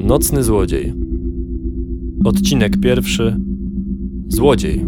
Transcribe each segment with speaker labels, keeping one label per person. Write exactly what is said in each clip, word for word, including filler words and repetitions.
Speaker 1: Nocny złodziej. Odcinek pierwszy. Złodziej.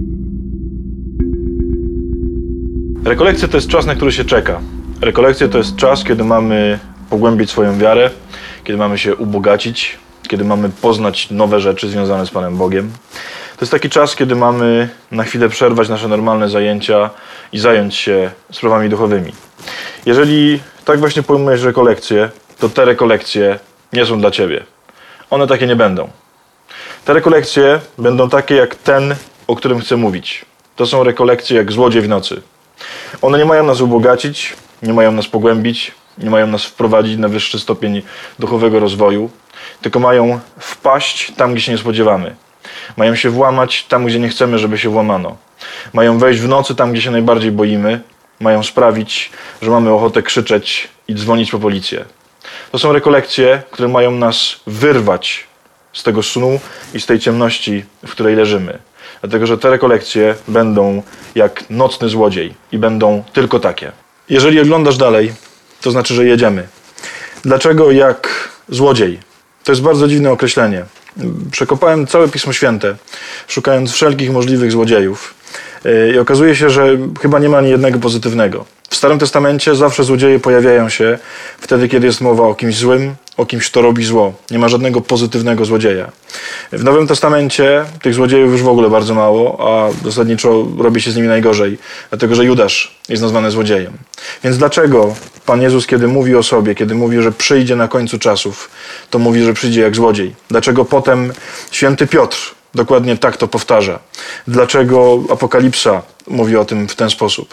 Speaker 2: Rekolekcje to jest czas, na który się czeka. Rekolekcje to jest czas, kiedy mamy pogłębić swoją wiarę, kiedy mamy się ubogacić, kiedy mamy poznać nowe rzeczy związane z Panem Bogiem. To jest taki czas, kiedy mamy na chwilę przerwać nasze normalne zajęcia i zająć się sprawami duchowymi. Jeżeli tak właśnie pojmujesz rekolekcje, to te rekolekcje nie są dla Ciebie. One takie nie będą. Te rekolekcje będą takie jak ten, o którym chcę mówić. To są rekolekcje jak złodziej w nocy. One nie mają nas ubogacić, nie mają nas pogłębić, nie mają nas wprowadzić na wyższy stopień duchowego rozwoju, tylko mają wpaść tam, gdzie się nie spodziewamy. Mają się włamać tam, gdzie nie chcemy, żeby się włamano. Mają wejść w nocy tam, gdzie się najbardziej boimy. Mają sprawić, że mamy ochotę krzyczeć i dzwonić po policję. To są rekolekcje, które mają nas wyrwać z tego snu i z tej ciemności, w której leżymy. Dlatego, że te rekolekcje będą jak nocny złodziej i będą tylko takie. Jeżeli oglądasz dalej, to znaczy, że jedziemy. Dlaczego jak złodziej? To jest bardzo dziwne określenie. Przekopałem całe Pismo Święte, szukając wszelkich możliwych złodziejów. I okazuje się, że chyba nie ma ani jednego pozytywnego. W Starym Testamencie zawsze złodzieje pojawiają się wtedy, kiedy jest mowa o kimś złym, o kimś, kto robi zło. Nie ma żadnego pozytywnego złodzieja. W Nowym Testamencie tych złodziejów już w ogóle bardzo mało, a zasadniczo robi się z nimi najgorzej, dlatego że Judasz jest nazwany złodziejem. Więc dlaczego Pan Jezus, kiedy mówi o sobie, kiedy mówi, że przyjdzie na końcu czasów, to mówi, że przyjdzie jak złodziej? Dlaczego potem święty Piotr dokładnie tak to powtarza? Dlaczego Apokalipsa mówi o tym w ten sposób?